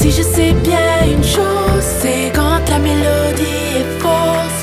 Si je sais bien une chose, c'est quand la mélodie est fausse.